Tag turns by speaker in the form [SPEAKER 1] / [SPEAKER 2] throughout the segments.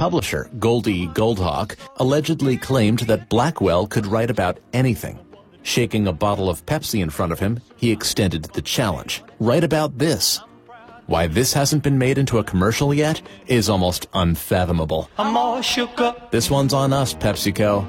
[SPEAKER 1] publisher, Goldie Goldhawk, allegedly claimed that Blackwell could write about anything. Shaking a bottle of Pepsi in front of him, he extended the challenge. Write about this. Why this hasn't been made into a commercial yet is almost unfathomable.
[SPEAKER 2] I'm all shook up.
[SPEAKER 1] This one's on us, PepsiCo.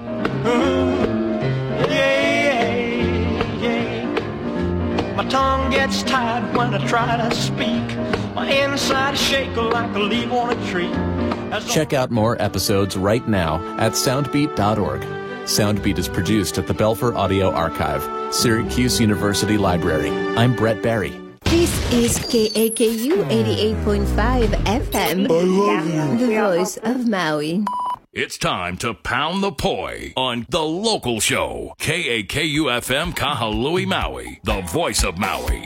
[SPEAKER 2] My tongue gets tied when I try to speak. My inside shake like a leaf on a tree.
[SPEAKER 1] Check out more episodes right now at soundbeat.org. Soundbeat is produced at the Belfer Audio Archive, Syracuse University Library. I'm Brett Barry.
[SPEAKER 3] This is KAKU 88.5 FM, the voice of Maui.
[SPEAKER 4] It's time to pound the poi on The Local Show. KAKU-FM Kahului, Maui, the voice of Maui.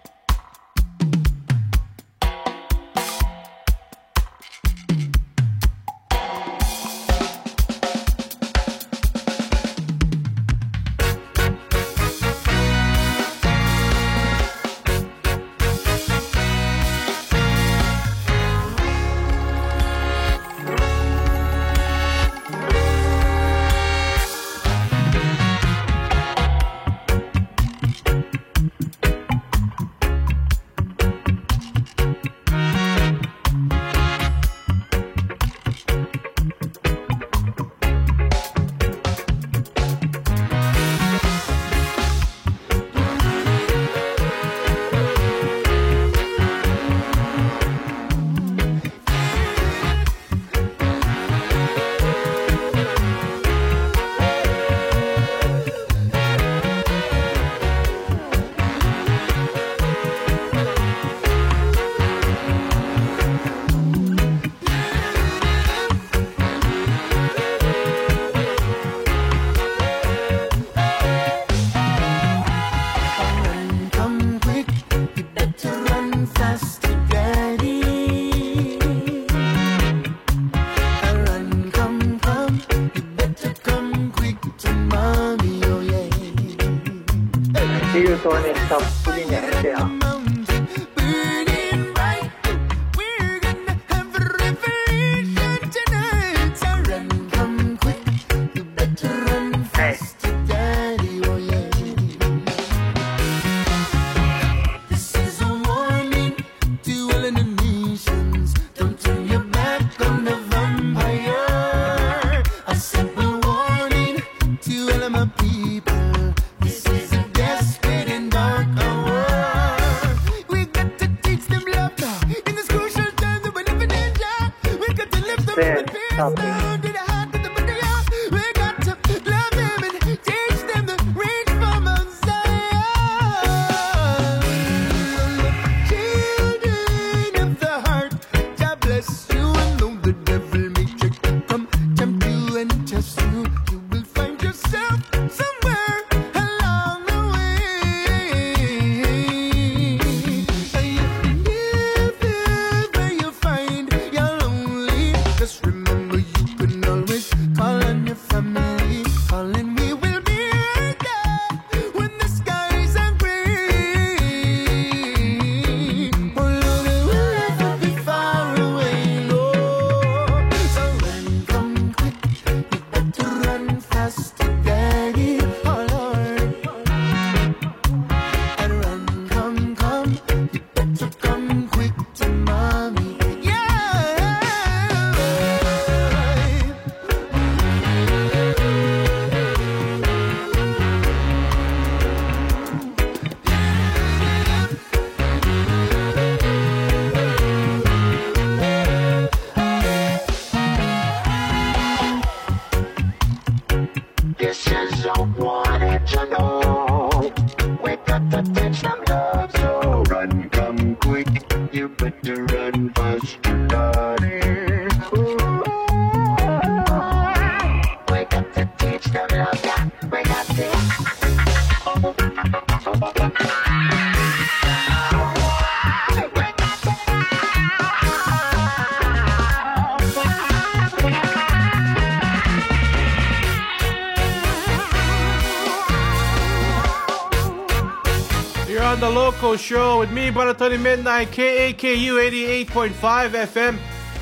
[SPEAKER 5] On the Local Show with me, Baratoni Midnight, KAKU 88.5 FM,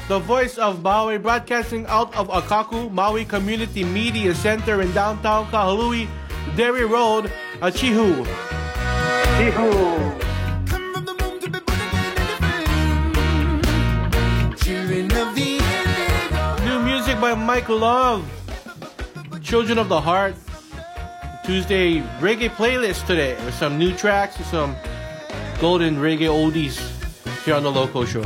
[SPEAKER 5] the voice of Maui, broadcasting out of Akaku, Maui Community Media Center in downtown Kahului, Derry Road, Chihu. New music by Mike Love, Children of the Heart. Tuesday reggae playlist today with some new tracks and some golden reggae oldies here on the Loco Show.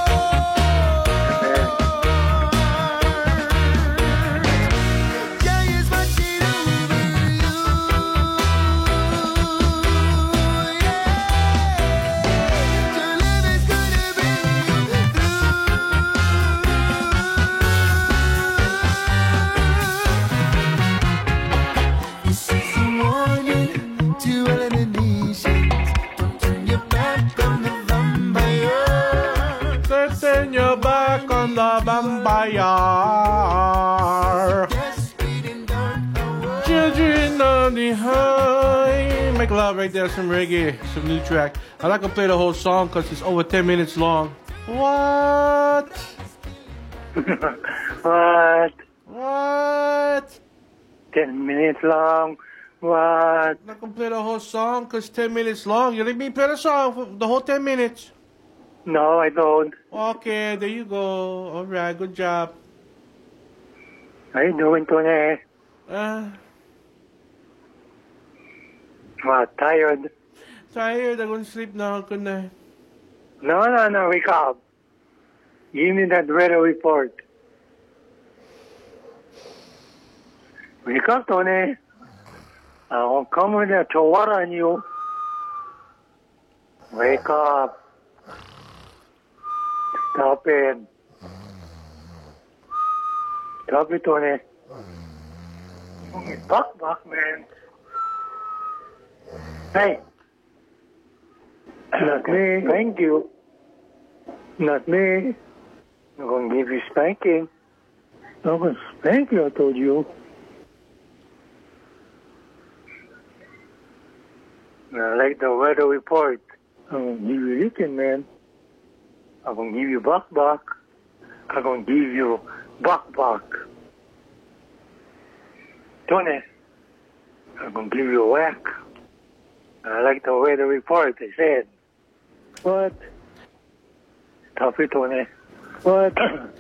[SPEAKER 5] Vampire. Children of the high. Make love right there, some reggae, some new track. I'm not gonna play the whole song because it's over 10 minutes long. What? What?
[SPEAKER 6] 10 minutes long. What?
[SPEAKER 5] I'm not gonna play the whole song because 10 minutes long. You let me play the song for the whole 10 minutes.
[SPEAKER 6] No, I don't.
[SPEAKER 5] Okay, there you go. All right, good job.
[SPEAKER 6] How you doing, Tony? What, tired?
[SPEAKER 5] Tired. I'm going to sleep now. Good night.
[SPEAKER 6] No, wake up. Give me that weather report. Wake up, Tony. I'll come with a chihuahua on you. Wake up. Stop it. Stop it, Tony. Buck, man. Hey. Not me. Thank you. Not me. I'm going to give you spanking. I'm going to spank you, I told you. I like the weather report. I'm going to give you licking, man. I'm going to give you buck. I'm going to give you buck. Tony, I'm going to give you a whack. I like the weather report, I said. What? Stop it, Tony. What?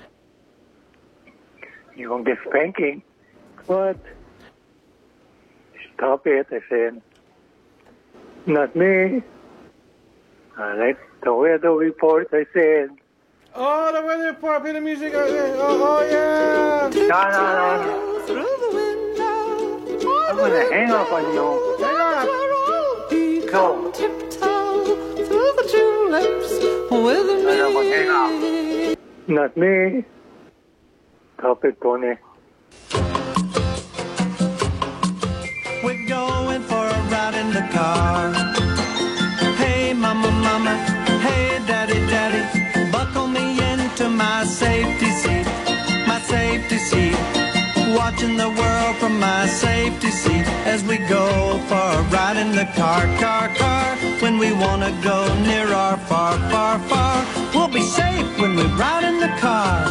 [SPEAKER 6] You're going to get spanking. What? Stop it, I said. Not me. I like the weather report, I said.
[SPEAKER 5] Oh, the weather report. Play the music. Oh, yeah.
[SPEAKER 6] No. I'm going to hang up on you.
[SPEAKER 5] Hang up.
[SPEAKER 6] Go. I'm going to hang up. Not me. Stop it, Tony.
[SPEAKER 2] We're going for a ride in the car. Hey, mama, hey, daddy, buckle me into my safety seat, watching the world from my safety seat as we go for a ride in the car, when we want to go near or far, we'll be safe when we ride in the car.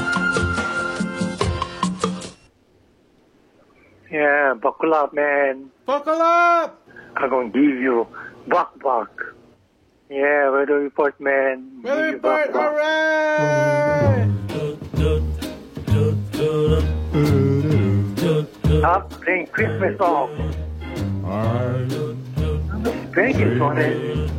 [SPEAKER 6] Yeah, buckle up, man.
[SPEAKER 5] Buckle up.
[SPEAKER 6] I'm going to give you buck. Yeah, weather report, man.
[SPEAKER 5] Weather report, all right.
[SPEAKER 6] Stop playing Christmas song. I'm spanking, Tony.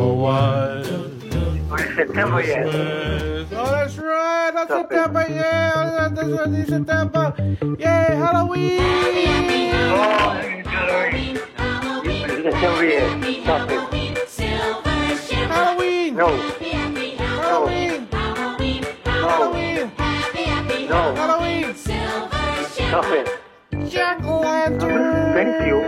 [SPEAKER 6] It's September yet.
[SPEAKER 5] Oh, that's right. That's September, yeah. That's right, it's September. Yay, Halloween.
[SPEAKER 6] Oh, it's Halloween. It's September yet. Stop it.
[SPEAKER 5] Halloween.
[SPEAKER 6] No.
[SPEAKER 5] Halloween. Halloween.
[SPEAKER 6] No.
[SPEAKER 5] Halloween.
[SPEAKER 6] Stop it.
[SPEAKER 5] Jack-o'-lantern.
[SPEAKER 6] Thank you.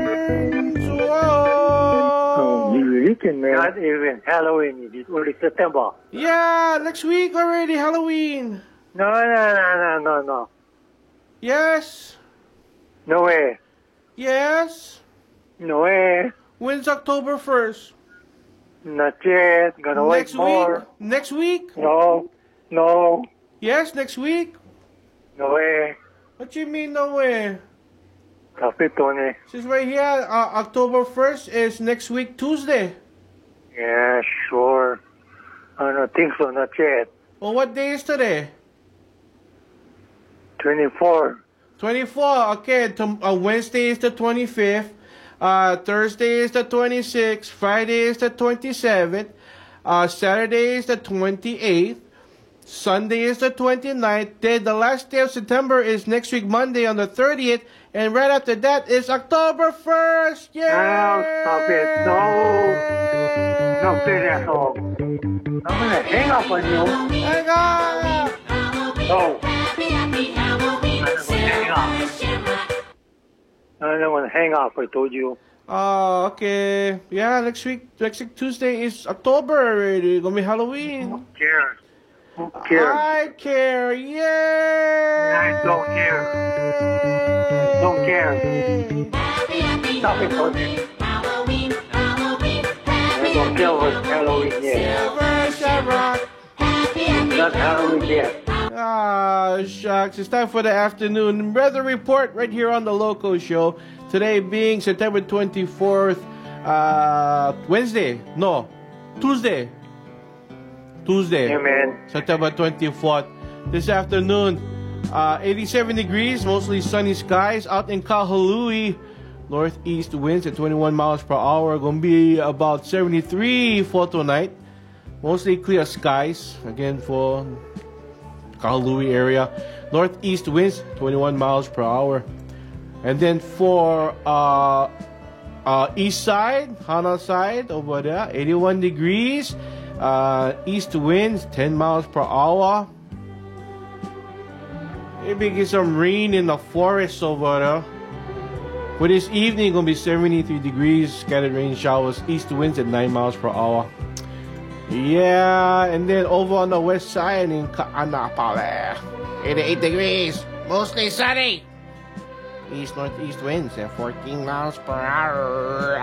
[SPEAKER 5] Whoa.
[SPEAKER 6] You weekend, man. Not even Halloween. It's only September.
[SPEAKER 5] Yeah, next week already, Halloween.
[SPEAKER 6] No.
[SPEAKER 5] Yes.
[SPEAKER 6] No way.
[SPEAKER 5] Yes.
[SPEAKER 6] No way.
[SPEAKER 5] When's October 1st?
[SPEAKER 6] Not yet. Gonna wait more.
[SPEAKER 5] Next week?
[SPEAKER 6] No.
[SPEAKER 5] Yes, next week.
[SPEAKER 6] No way.
[SPEAKER 5] What you mean, no way?
[SPEAKER 6] Sabi, Tony.
[SPEAKER 5] Since right here, October 1st is next week, Tuesday.
[SPEAKER 6] Yeah, sure. I don't think so, not yet.
[SPEAKER 5] Well, what day is today?
[SPEAKER 6] 24.
[SPEAKER 5] 24. Okay, Wednesday is the 25th. Thursday is the 26th. Friday is the 27th. Saturday is the 28th. Sunday is the 29th. Then the last day of September is next week, Monday on the 30th. And right after that is October 1st. Yeah!
[SPEAKER 6] Oh, stop it. No. No, play that song. I'm going to hang up on you.
[SPEAKER 5] Hang on!
[SPEAKER 6] No. I'm going to hang up, I told you.
[SPEAKER 5] Okay. Yeah, next week Tuesday is October already. Gonna be Halloween.
[SPEAKER 6] Who cares? Who cares?
[SPEAKER 5] I care. Yay!
[SPEAKER 6] I don't care. Don't care. Stop it, Tony. I don't care what's Halloween yet.
[SPEAKER 5] Shamrock.
[SPEAKER 6] Not Halloween yet.
[SPEAKER 5] Ah, shucks. It's time for the afternoon weather report right here on the Local Show. Today being September 24th, Tuesday.
[SPEAKER 6] Yeah, man.
[SPEAKER 5] September 24th. This afternoon, 87 degrees, mostly sunny skies out in Kahului. Northeast winds at 21 miles per hour. Gonna be about 73 for tonight. Mostly clear skies, again for Kahului area. Northeast winds, 21 miles per hour. And then for east side, Hana side over there, 81 degrees. East winds, 10 miles per hour. Maybe get some rain in the forest over there. For this evening, gonna be 73 degrees, scattered rain showers, east winds at 9 miles per hour. Yeah, and then over on the west side in Kaanapale, 88 degrees, mostly sunny. East northeast winds at 14 miles per hour.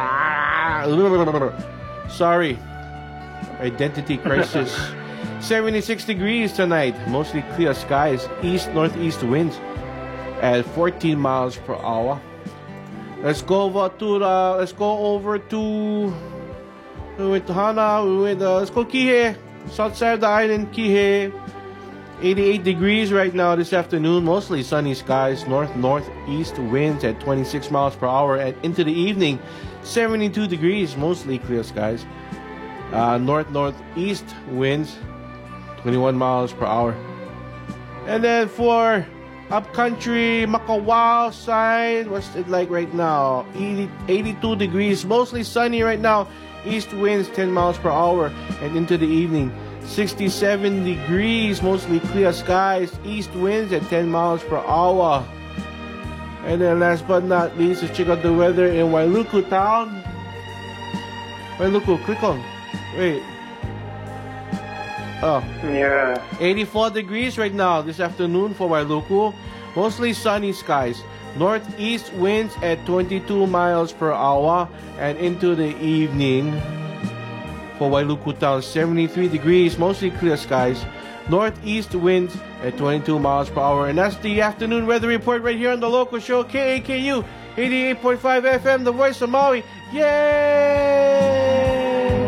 [SPEAKER 5] Sorry, identity crisis. 76 degrees tonight, mostly clear skies, east northeast winds at 14 miles per hour. Let's go over to with Hana, let's go Kihei, south side of the island, Kihei. 88 degrees right now this afternoon, mostly sunny skies, northeast winds at 26 miles per hour, and into the evening, 72 degrees, mostly clear skies. Northeast winds, 21 miles per hour. And then for upcountry, Makawao side, what's it like right now? 82 degrees, mostly sunny right now. East winds 10 miles per hour, and into the evening 67 degrees, mostly clear skies, east winds at 10 miles per hour. And then last but not least, let's check out the weather in Wailuku town. Wailuku, click on. Wait. Oh.
[SPEAKER 6] Yeah.
[SPEAKER 5] 84 degrees right now this afternoon for Wailuku. Mostly sunny skies. Northeast winds at 22 miles per hour, and into the evening for Wailuku town, 73 degrees, mostly clear skies. Northeast winds at 22 miles per hour. And that's the afternoon weather report right here on the Local Show, KAKU 88.5 FM, the voice of Maui. Yay!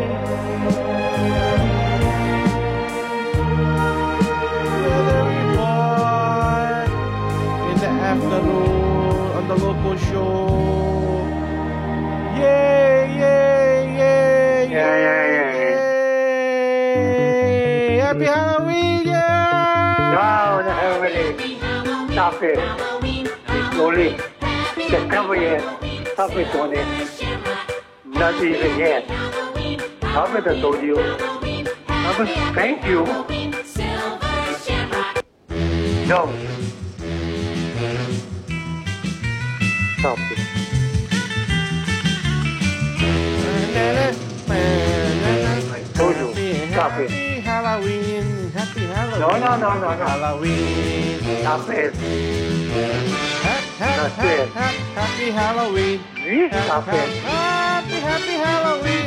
[SPEAKER 5] Afternoon on the Local Show. Yay, yay, yay, yay. Happy Halloween, yeah!
[SPEAKER 6] No, not Halloween. Stop it. It's only September yet. Stop it, Tony. Not even yet. Stop it, I told you. Thank you. No. Stop it. I told you. Stop it.
[SPEAKER 5] Happy Halloween. Happy Halloween.
[SPEAKER 6] No.
[SPEAKER 5] Halloween.
[SPEAKER 6] Stop it. That's it.
[SPEAKER 5] Happy Halloween.
[SPEAKER 6] Stop it.
[SPEAKER 5] Happy Halloween.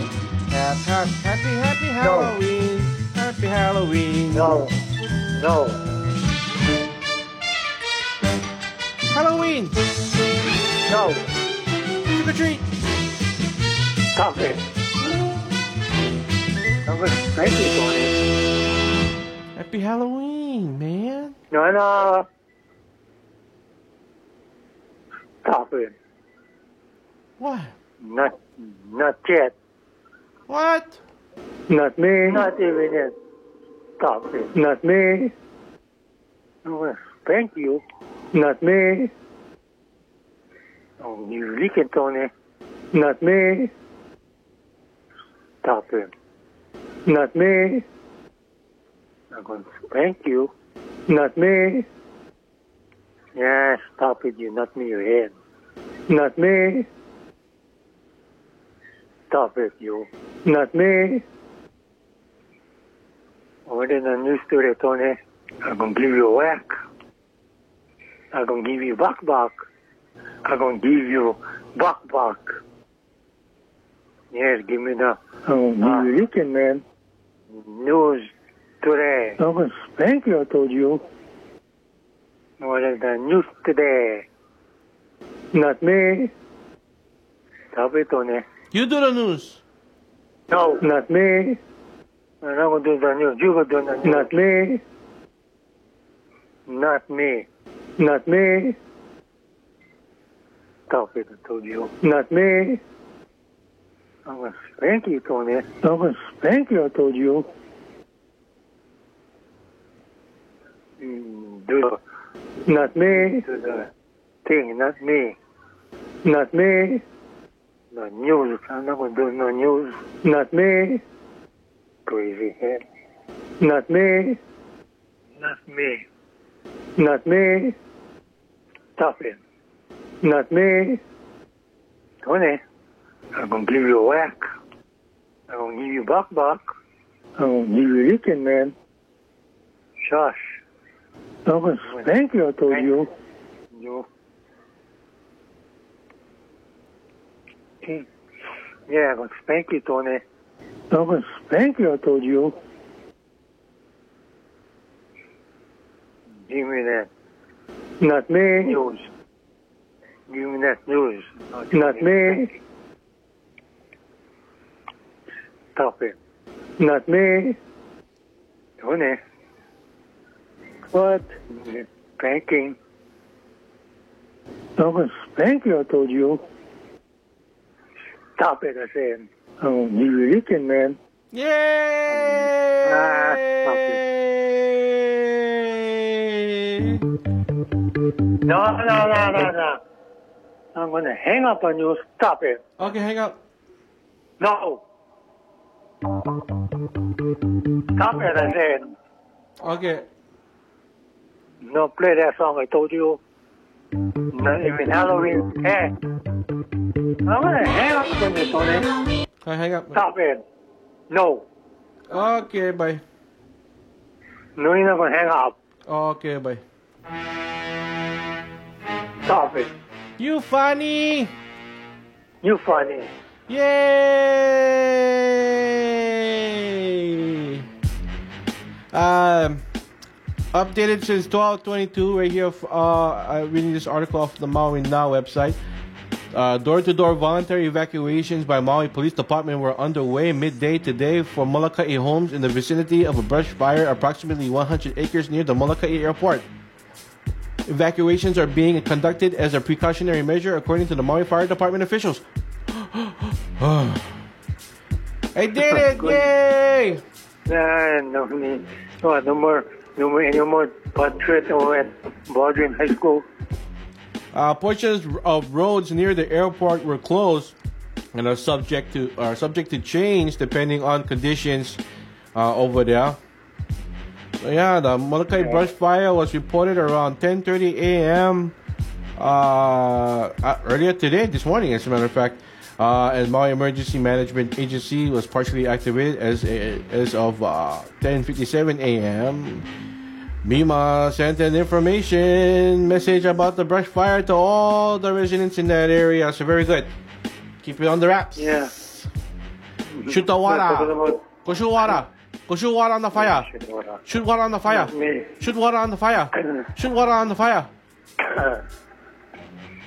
[SPEAKER 5] Happy Halloween. Happy Halloween.
[SPEAKER 6] No.
[SPEAKER 5] Halloween.
[SPEAKER 6] No.
[SPEAKER 5] Trick or treat.
[SPEAKER 6] Stop it. I'm going to spank you, Tony.
[SPEAKER 5] Happy Halloween, man.
[SPEAKER 6] No. Stop it.
[SPEAKER 5] What?
[SPEAKER 6] Not yet.
[SPEAKER 5] What?
[SPEAKER 6] Not me. Not even yet. Stop it. Not me. I'm going to spank you. Not me. Oh, you lick it, Tony. Not me. Stop it. Not me. I'm going to spank you. Not me. Yeah, stop it. You knock me your head. Not me. Stop it, you. Not me. More than I'm used to it, Tony. I'm going to give you a whack. I'm going to give you back. I'm going to give you back. Yes, give me the you licking, man. News today. I'm going to spank you, I told you. More than the news today. Not me. Stop it, Tony.
[SPEAKER 5] You do the news.
[SPEAKER 6] No, not me. I'm not going to do the news. You go do the news. Not me. Not me. Not me. Stop it, I told you. Not me. I'm going to spank you, Tony. I'm going to spank you, I told you. Not me. Do the thing, not me. Not me. No news. I'm not going to do no news. Not me. Crazy head. Not me. Not me. Not me. Stop it. Not me. Tony, I'm going to give you a whack. I'm going to give you back. I'm going to give you licking, man. Shush. I'm going to spank you, I told you. You. Yeah, I'm going to spank you, Tony. I'm going to spank you, I told you. Give me that. Not me. News. Give me that news. Not me. Stop it. Not me. Tony. What? Spanking. I'm going to spank you, I told you. Stop it, I said. Oh, you licking, man.
[SPEAKER 5] Yay!
[SPEAKER 6] Stop it. No. I'm going to hang up on you. Stop it.
[SPEAKER 5] Okay, hang up.
[SPEAKER 6] No. Stop it, I said.
[SPEAKER 5] Okay.
[SPEAKER 6] No, play that song I told you. Not even Halloween. Hey. I'm going to hang up on you, Tony.
[SPEAKER 5] Okay, hang up.
[SPEAKER 6] Stop it. No.
[SPEAKER 5] Okay, bye.
[SPEAKER 6] No, you're not going to hang up.
[SPEAKER 5] Okay, bye.
[SPEAKER 6] Stop it.
[SPEAKER 5] You funny!
[SPEAKER 6] You funny.
[SPEAKER 5] Yay! Updated since 12/22 right here. I'm reading this article off the Maui Now website. Door-to-door voluntary evacuations by Maui Police Department were underway midday today for Molokai homes in the vicinity of a brush fire approximately 100 acres near the Molokai airport. Evacuations are being conducted as a precautionary measure according to the Maui Fire Department officials. I did it! Yay!
[SPEAKER 6] No more portrait over at Baldwin High School.
[SPEAKER 5] Portions of roads near the airport were closed and are subject to change depending on conditions over there. So yeah, the Molokai brush fire was reported around 10:30 a.m. Earlier today, this morning, as a matter of fact. And Maui Emergency Management Agency was partially activated as of 10:57 a.m. MEMA sent an information message about the brush fire to all the residents in that area. So very good. Keep it on the wraps.
[SPEAKER 6] Yeah.
[SPEAKER 5] Shoot the water. Go shoot water. Go shoot water on the fire. Shoot water on the fire. Shoot water on the fire. Shoot water on the fire.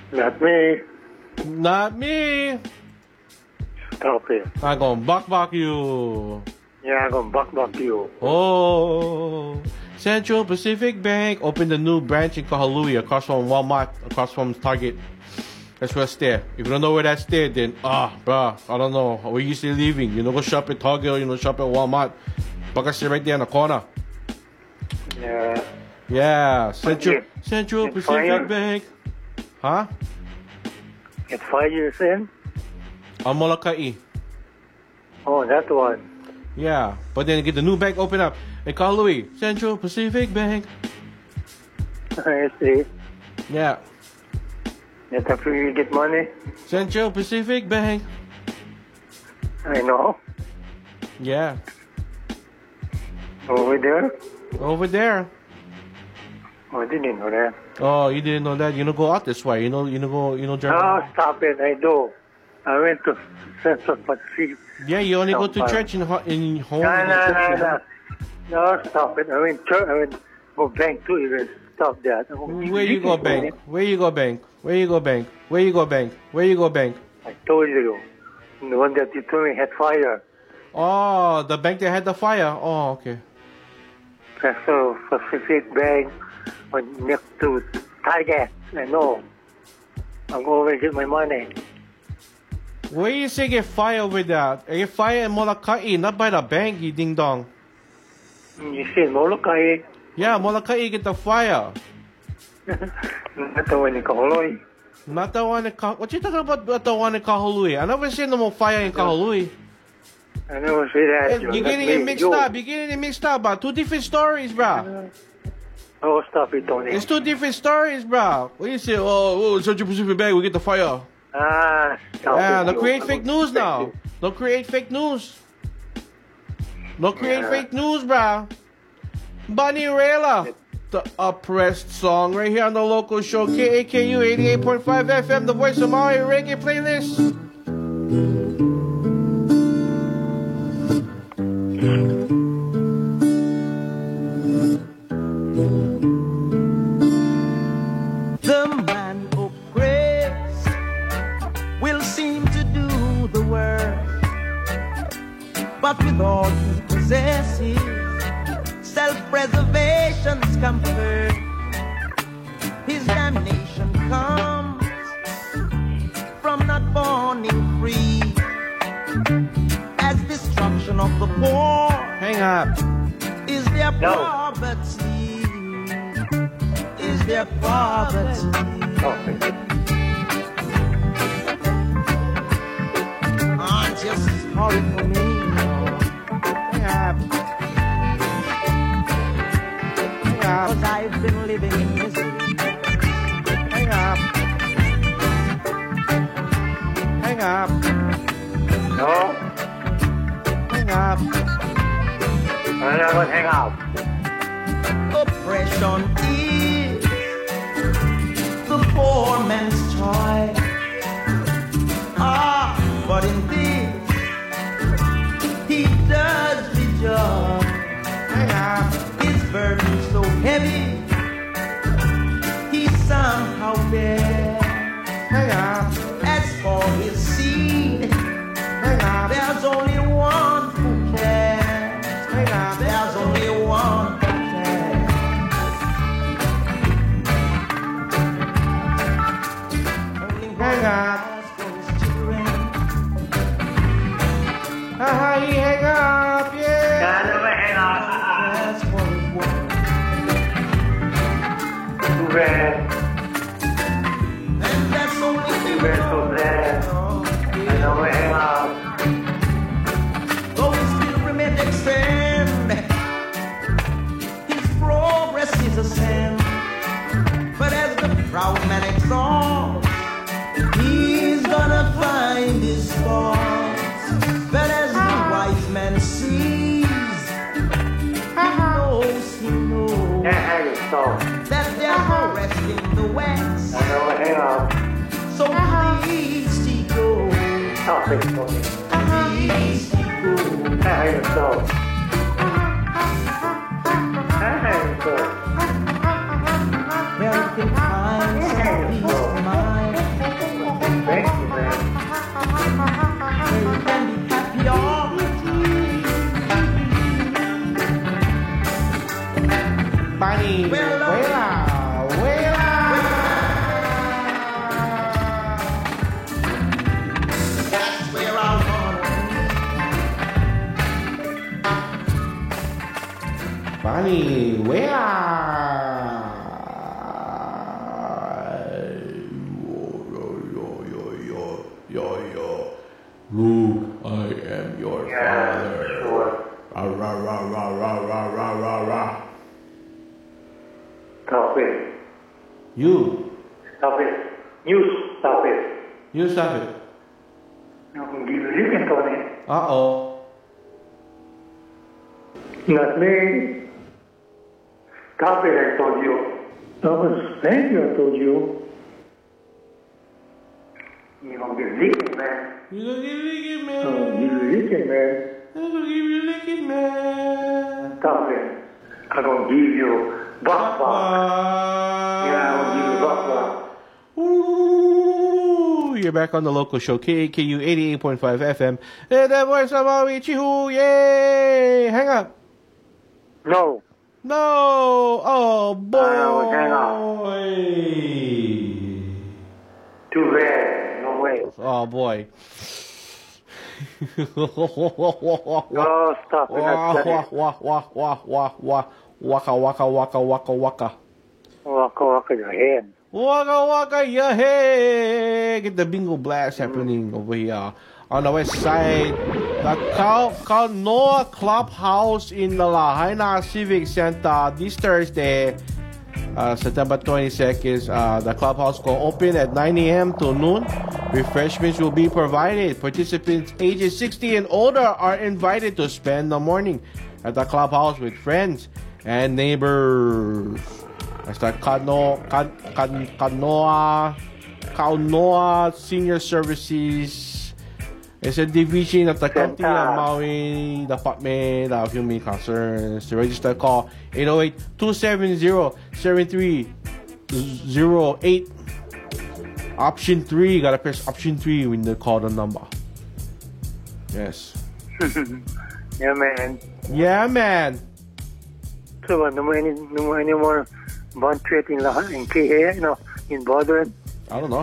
[SPEAKER 6] Not me.
[SPEAKER 5] Not me.
[SPEAKER 6] Stop it.
[SPEAKER 5] I'm gonna buck you.
[SPEAKER 6] Yeah, I'm gonna buck you.
[SPEAKER 5] Oh. Central Pacific Bank opened a new branch in Kahului across from Walmart, across from Target. That's what's there. If you don't know where that's there, then, bruh, I don't know. Where you still living? You know, go shop at Target or, shop at Walmart. Because right there in the corner.
[SPEAKER 6] Yeah.
[SPEAKER 5] Yeah, Central
[SPEAKER 6] It's
[SPEAKER 5] Pacific
[SPEAKER 6] fire.
[SPEAKER 5] Bank. Huh?
[SPEAKER 6] It's 5 years in?
[SPEAKER 5] On Molokai.
[SPEAKER 6] Oh, that one.
[SPEAKER 5] Yeah, but then get the new bank open up in Kahului. Central Pacific Bank.
[SPEAKER 6] I see.
[SPEAKER 5] Yeah.
[SPEAKER 6] That's after you get money?
[SPEAKER 5] Central Pacific Bank.
[SPEAKER 6] I know.
[SPEAKER 5] Yeah.
[SPEAKER 6] Over there?
[SPEAKER 5] Over there.
[SPEAKER 6] Oh, I didn't know that.
[SPEAKER 5] Oh, you didn't know that? You don't go out this way. You know, German.
[SPEAKER 6] Oh, stop it. I do. I went to Central Pacific.
[SPEAKER 5] Yeah, you only go to
[SPEAKER 6] Stop.
[SPEAKER 5] church in home.
[SPEAKER 6] No. No, stop it. I went church. I went go bank too. Even stop that.
[SPEAKER 5] Where you go bank? Where you go bank? Where you go bank? Where you go bank? Where you go bank?
[SPEAKER 6] I told you. The one that you told me had fire.
[SPEAKER 5] Oh, the bank that had the fire. Oh, okay.
[SPEAKER 6] Central Pacific Bank next to Target. I know. I'll go over and get my money.
[SPEAKER 5] Where you say get fire over there? Get fire in Molokai, not by the bank, you ding dong.
[SPEAKER 6] You see Molokai?
[SPEAKER 5] Yeah, Molokai get the fire.
[SPEAKER 6] Not the one in Kahului.
[SPEAKER 5] Not the one in What you talking about? Not the one in Kahului? I never seen no more fire in Kahului.
[SPEAKER 6] I never see that.
[SPEAKER 5] You're getting it mixed up. You're getting it mixed up, bro. Two different stories, bro.
[SPEAKER 6] Oh, stop it, Tony.
[SPEAKER 5] It's two different stories, bro. What you say? Oh, Central Pacific Bank, we get the fire.
[SPEAKER 6] Stop
[SPEAKER 5] Yeah,
[SPEAKER 6] it.
[SPEAKER 5] don't create fake news now. Don't create fake news. Don't create fake news, bro. Bunny Rayla, the oppressed song right here on the local show, KAKU 88.5 FM, the voice of Maui reggae playlist.
[SPEAKER 7] The man oppressed will seem to do the work, but with all he possesses, self-preservation's comfort. His damnation comes from not burning free, as destruction of the poor
[SPEAKER 5] Hang up.
[SPEAKER 7] is their poverty. Is their poverty. Aren't you sorry for me?
[SPEAKER 5] Hang up. Hang up.
[SPEAKER 7] 'Cause I've been living in misery.
[SPEAKER 5] Hang up. Hang up.
[SPEAKER 6] No,
[SPEAKER 5] Hang up.
[SPEAKER 6] I'm not going to hang out.
[SPEAKER 7] Oppression is the poor man's toy. But in this he does rejoice.
[SPEAKER 5] Hang up.
[SPEAKER 7] His burden so heavy he somehow bears.
[SPEAKER 5] Hang up.
[SPEAKER 7] As for his seed,
[SPEAKER 5] Hang up.
[SPEAKER 7] there's only one who cares.
[SPEAKER 5] Hang up.
[SPEAKER 7] There's only one who cares. Only one
[SPEAKER 5] Hang up.
[SPEAKER 7] has those children.
[SPEAKER 5] He hang up. Yeah.
[SPEAKER 6] I never hang out.
[SPEAKER 7] As for his woman,
[SPEAKER 6] Too bad.
[SPEAKER 7] and that's only
[SPEAKER 6] Too bad, so sad. I never hang out.
[SPEAKER 7] though he still remains extend. His progress is a sin. But as the proud man exalts, he's gonna find his faults. But as the wise man sees, he knows
[SPEAKER 6] Can't hang it, so
[SPEAKER 7] that there's no rest in the west.
[SPEAKER 6] I never hang out.
[SPEAKER 7] So to the east he goes,
[SPEAKER 6] Stop it, Tony.
[SPEAKER 7] to the east he goes.
[SPEAKER 6] Can't hang it, so. Can't hang it, so.
[SPEAKER 7] Where he can find some peace of mind.
[SPEAKER 5] Yo. Luke, I am your father.
[SPEAKER 6] Sure.
[SPEAKER 5] Rah, rah, rah, rah, rah, rah, rah, rah, rah.
[SPEAKER 6] Stop it.
[SPEAKER 5] You
[SPEAKER 6] Stop it. You stop it.
[SPEAKER 5] stop it.
[SPEAKER 6] I'm going to give you licking, Tony.
[SPEAKER 5] Uh-oh.
[SPEAKER 6] Not me. Stop it, I told you. I was saying I told you. You're going to be licking, man.
[SPEAKER 5] You gonna give me licking,
[SPEAKER 6] I'm going to give
[SPEAKER 5] man.
[SPEAKER 6] you licking, man.
[SPEAKER 5] I'm gonna give you licking, man.
[SPEAKER 6] Stop it. I'm going to give you buck. Yeah, I'm going to give you buck.
[SPEAKER 5] Ooh, you're back on the local show, KAKU 88.5 FM. And the voice of Maui, Chihu, yay! Hang up.
[SPEAKER 6] No.
[SPEAKER 5] No! Oh, boy!
[SPEAKER 6] hang up. Too bad. No way.
[SPEAKER 5] Oh, boy.
[SPEAKER 6] Oh, stop it. That's it.
[SPEAKER 5] Waka, waka, waka, waka, waka.
[SPEAKER 6] Walk your head.
[SPEAKER 5] Waka, waka, yeah, hey! Get the bingo blast happening over here on the west side. The Kanoa Clubhouse in the Lahaina Civic Center this Thursday, September 22nd. The clubhouse will open at 9 a.m. to noon. Refreshments will be provided. Participants ages 60 and older are invited to spend the morning at the clubhouse with friends and neighbors. That's the Kanoa Senior Services. It's a division of the County of Maui Department of Human Concerns. To register, call 808-270-7308. Option 3. Gotta press option 3 when they call the number. Yes.
[SPEAKER 6] Yeah, man.
[SPEAKER 5] Yeah, man.
[SPEAKER 6] So, no more bond trade in KA, in Bordering.
[SPEAKER 5] I don't know.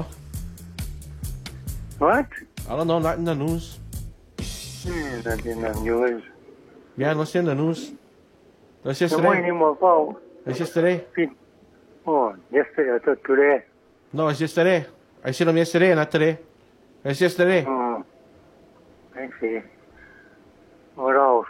[SPEAKER 6] What?
[SPEAKER 5] I don't know. Not in the news.
[SPEAKER 6] Not in the news.
[SPEAKER 5] Yeah, not in the news. That's
[SPEAKER 6] No more
[SPEAKER 5] yesterday.
[SPEAKER 6] anymore, Paul.
[SPEAKER 5] It's yesterday.
[SPEAKER 6] Oh, yesterday, I thought today.
[SPEAKER 5] No, it's yesterday. I seen them yesterday, not today. It's yesterday.
[SPEAKER 6] Oh, I see. What else?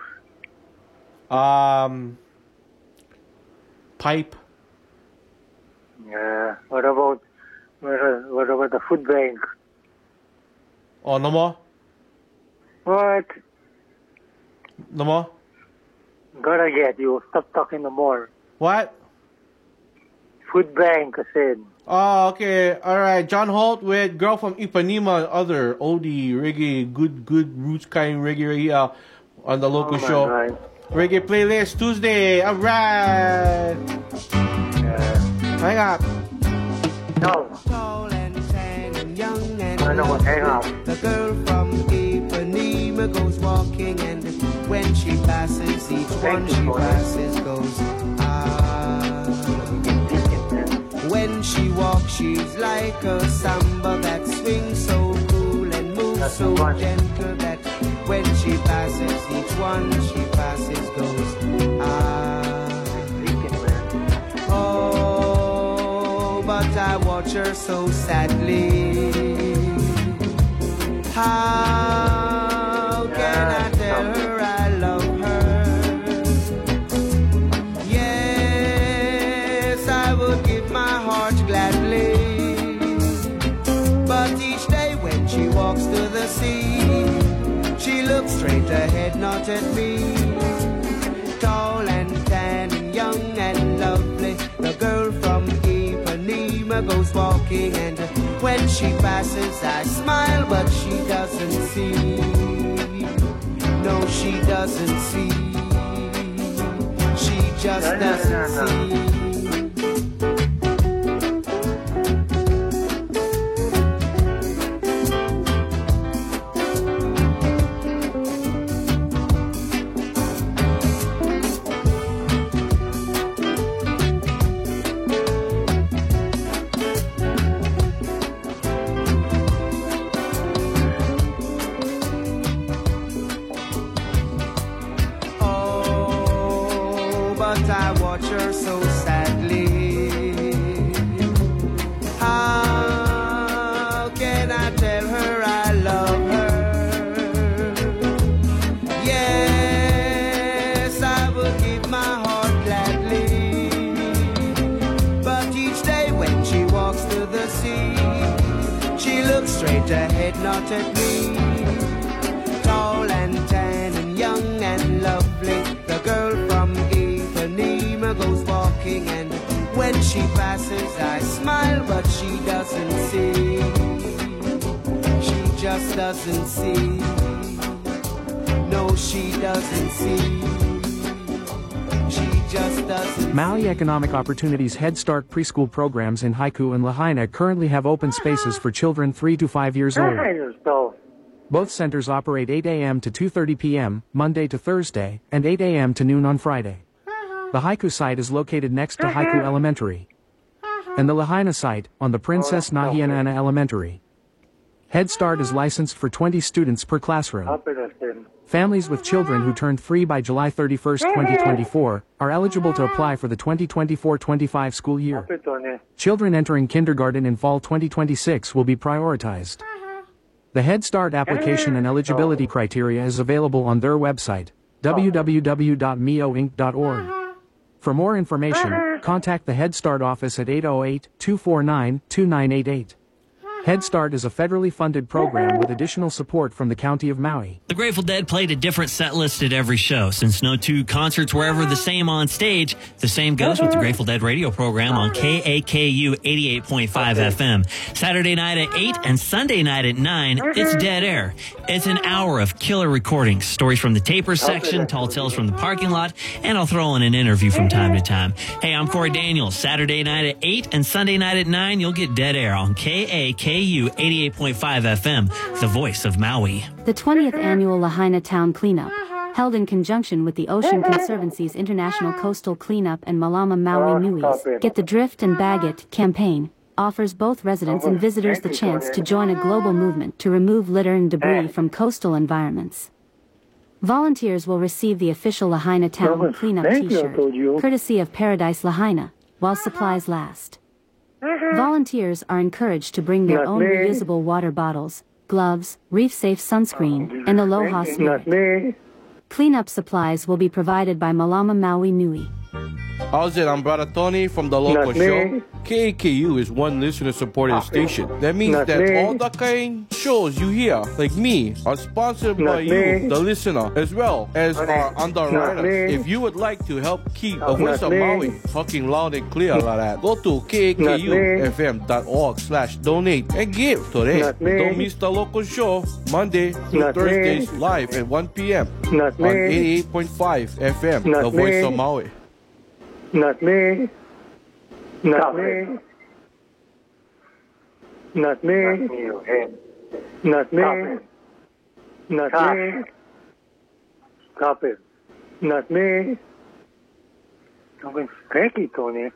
[SPEAKER 5] Pipe.
[SPEAKER 6] Yeah. What about the food bank?
[SPEAKER 5] Oh, no more?
[SPEAKER 6] What?
[SPEAKER 5] No more?
[SPEAKER 6] Gotta get you. Stop talking no more.
[SPEAKER 5] What?
[SPEAKER 6] Food bank, I said.
[SPEAKER 5] Oh, okay. All right. John Holt with Girl from Ipanema, other oldie, reggae, good roots kind reggae right here on the local show.
[SPEAKER 6] God.
[SPEAKER 5] Reggae playlist Tuesday. All right.
[SPEAKER 6] Yeah.
[SPEAKER 5] Hang up.
[SPEAKER 6] No.
[SPEAKER 7] Tall and tan and young and
[SPEAKER 6] I know what hang up.
[SPEAKER 7] the girl from Ipanema goes walking, and when she passes, each one she passes goes When she walks, she's like a samba that swings so cool and moves so gentle that when she passes, each one she passes goes Oh, but I watch her so sadly. How can I tell her I love her? Yes, I would give my heart gladly. But each day when she walks to the sea, she looks straight ahead, not at me. Tall and tan and young and lovely, the girl from Ipanema goes walking, and when she passes I smile, but she doesn't see. No, she doesn't see. She just doesn't see. I watch her so sad. straight ahead, not at me. Tall and tan and young and lovely, the girl from Ipanema goes walking, and when she passes I smile, but she doesn't see. She just doesn't see. No, she doesn't see. She just doesn't.
[SPEAKER 8] Maui Economic Opportunities Head Start preschool programs in Haiku and Lahaina currently have open spaces for children 3 to 5 years old. Both centers operate 8 a.m. to 2:30 p.m., Monday to Thursday, and 8 a.m. to noon on Friday. The Haiku site is located next to Haiku Elementary, and the Lahaina site, on the Princess Nahianana Elementary. Head Start is licensed for 20 students per classroom. Families with children who turned 3 by July 31, 2024, are eligible to apply for the 2024-25 school year. Children entering kindergarten in fall 2026 will be prioritized. The Head Start application and eligibility criteria is available on their website, www.mioinc.org. For more information, contact the Head Start office at 808-249-2988. Head Start is a federally funded program with additional support from the County of Maui.
[SPEAKER 9] The Grateful Dead played a different set list at every show. Since no two concerts were ever the same on stage, the same goes with the Grateful Dead radio program on KAKU 88.5 FM. Saturday night at 8 and Sunday night at 9, it's Dead Air. It's an hour of killer recordings, stories from the Tapers section, tall tales from the parking lot, and I'll throw in an interview from time to time. Hey, I'm Corey Daniels. Saturday night at 8 and Sunday night at 9, you'll get Dead Air on KAKU 88.5 FM, the voice of Maui.
[SPEAKER 10] The 20th Annual Lahaina Town Cleanup, held in conjunction with the Ocean Conservancy's International Coastal Cleanup and Malama Maui Nui's Get the Drift and Bag It campaign, offers both residents and visitors the chance to join a global movement to remove litter and debris from coastal environments. Volunteers will receive the official Lahaina Town Cleanup t-shirt, courtesy of Paradise Lahaina, while supplies last. Volunteers are encouraged to bring their own reusable water bottles, gloves, reef-safe sunscreen, and Aloha Spirit. Cleanup supplies will be provided by Malama Maui Nui.
[SPEAKER 5] How's it? I'm Brother Tony from the local show. KAKU is one listener-supported station. That means that all the kind shows you hear, like me, are sponsored by you, the listener, as well as our underwriters. If you would like to help keep the voice of Maui talking loud and clear like that, go to kakufm.org/donate and give today. Don't miss the local show, Monday through Thursdays, live at 1 p.m. on 88.5 FM, the voice of Maui.
[SPEAKER 6] Not me. Not me. Not me. Not me. Not me. Stop it. Not me. Thank you, Tony.